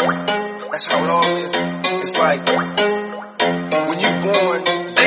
That's how it all is. It's like when you born.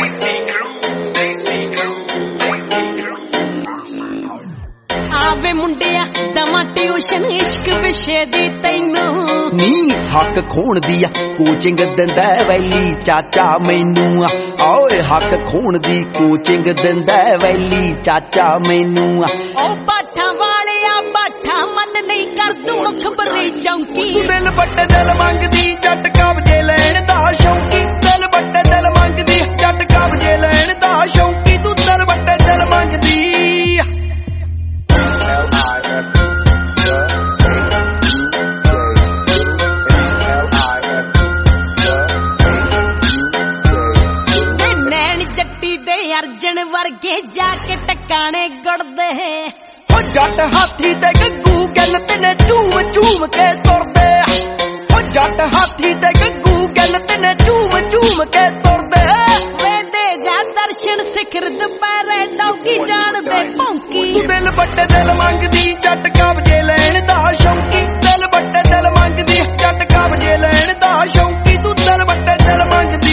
ਆਵੇ ਮੁੰਡਿਆ ਦਮਾ tuition ਇਸ਼ਕ ਵਿਸ਼ੇ ਦੀ ਤੈਨੂੰ ਨੀ ਹੱਕ ਖੋਣ ਦੀ ਆ ਕੋਚਿੰਗ ਦਿੰਦਾ ਵੈਲੀ ਚਾਚਾ ਮੈਨੂੰ ਓਏ ਹੱਕ ਖੋਣ ਦੀ ਕੋਚਿੰਗ ਦਿੰਦਾ ਵੈਲੀ ਚਾਚਾ ਮੈਨੂੰ ਉਹ ਬਾਠਾਂ ਵਾਲਿਆ ਬਾਠਾ ਮਨ ਨਹੀਂ ਕਰ ਤੂੰ ਖਬਰੇ ਚੌਂਕੀ ਤੂੰ ਦਿਲ ਬੱਟੇ ਦਿਲ ਮੰਗਦੀ ਜੱਟ ਕਬਜੇ ਲੈਣ ਦਾ ਸ਼ੌਂਕੀ ਦਿਲ ਬੱਟੇ ਦਿਲ ਮੰਗਦੀ ਜੱਟ ਕਬਜੇ ਲੈਣ ਦਾ ਸ਼ੌਂਕੀ ਤੂੰ ਦਿਲ ਬੱਟੇ ਦਿਲ ਮੰਗਦੀ ਅਰਜਨ ਵਰਗੇ ਜਾ ਕੇ ਟਕਾਣੇ ਗੁੜਦੇ ਹੋ ਜੱਟ ਹਾਥੀ ਤੇ ਗੱਗੂ ਗੱਲ ਤੈਨੇ ਝੂਮ ਝੂਮ ਕੇ ਤੁਰਦੇ ਹੋ ਜੱਟ ਹਾਥੀ ਤੇ ਗੱਗੂ ਗੱਲ ਤੈਨੇ ਝੂਮ ਝੂਮ ਕੇ ਤੁਰਦੇ ਵੇਦੇ ਜਾ ਦਰਸ਼ਨ ਸਿਖਰ ਦੁਪਹਿਰੇ ਡੌਗੀ ਜਾਣਦੇ ਭੌਂਕੀ ਤੂੰ ਦਿਲ ਬੱਟੇ ਦਿਲ ਮੰਗਦੀ ਜੱਟ ਕਬਜੇ ਲੈਣ ਦਾ ਸ਼ੌਂਕੀ ਦਿਲ ਬੱਟੇ ਦਿਲ ਮੰਗਦੀ ਜੱਟ ਕਬਜੇ ਲੈਣ ਦਾ ਸ਼ੌਂਕੀ ਤੂੰ ਦਿਲ ਬੱਟੇ ਦਿਲ ਮੰਗਦੀ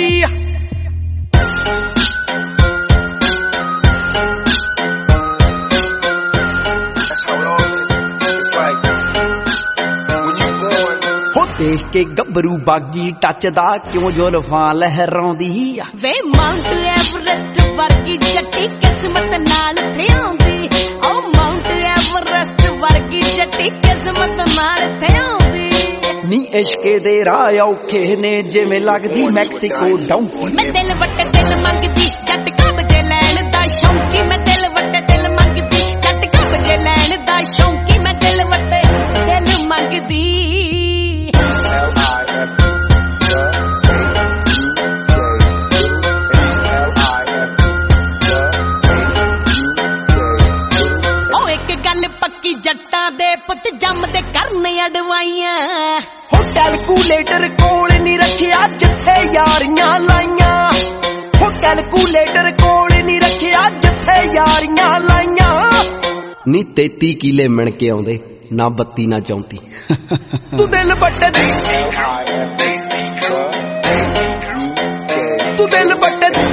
ਦੇਖ ਕੇ ਗੱਭਰੂ ਬਾਗੀ ਟੱਚਦਾ ਕਿਉਂ ਜ਼ੁਲਫਾਂ ਲਹਿਰਾਉਂਦੀ ਆ ਵੇ ਮਾਊਂਟ ਐਵਰੈਸਟ ਵਰਗੀ ਜੱਟੀ ਕਿਸਮਤ ਨਾਲ ਥਿਆਉਂਦੀ ਓ ਮਾਊਂਟ ਐਵਰੈਸਟ ਵਰਗੀ ਜੱਟੀ ਕਿਸਮਤ ਨਾਲ ਥਿਆਉਂਦੀ ਨੀ ਇਸ਼ਕੇ ਦੇ ਰਾਹ ਔਖੇ ਨੇ ਜਿਵੇਂ ਲੱਗਦੀ ਮੈਕਸੀਕੋ ਡੌਂਕੀ ਮੈਂ ਦਿਲ ਵੱਟੇ ਦਿਲ ਮੰਗਦੀ ਜੱਟ ਕਬਜੇ ਲੈਣ ਦਾ ਸ਼ੌਂਕੀ ਮੈਂ ਦਿਲ ਵੱਟੇ ਦਿਲ ਮੰਗਦੀ ਜੱਟ ਕਬਜੇ ਲੈਣ ਦਾ ਸ਼ੌਂਕੀ ਮੈਂ ਦਿਲ ਵੱਟੇ ਦਿਲ ਮੰਗਦੀ ਪੱਕੀ ਜੱਟਾਂ ਦੇ ਪੁੱਤ ਜੰਮਦੇ ਕਰਨ ਅਡਵਾਈਆਂ ਹੋ ਕੈਲਕੂਲੇਟਰ ਕੋਲ ਨਹੀਂ ਰੱਖਿਆ ਜਿੱਥੇ ਯਾਰੀਆਂ ਲਾਈਆਂ ਹੋ ਕੈਲਕੂਲੇਟਰ ਕੋਲ ਨਹੀਂ ਰੱਖਿਆ ਜਿੱਥੇ ਯਾਰੀਆਂ ਲਾਈਆਂ ਨੀ 33 ਕਿਲੇ ਮਿਣ ਕੇ ਆਉਂਦੇ ਨਾ 32 ਨਾ 34 ਤੂੰ ਦਿਲ ਬੱਟੇ ਤੂੰ ਦਿਲ ਬੱਟੇ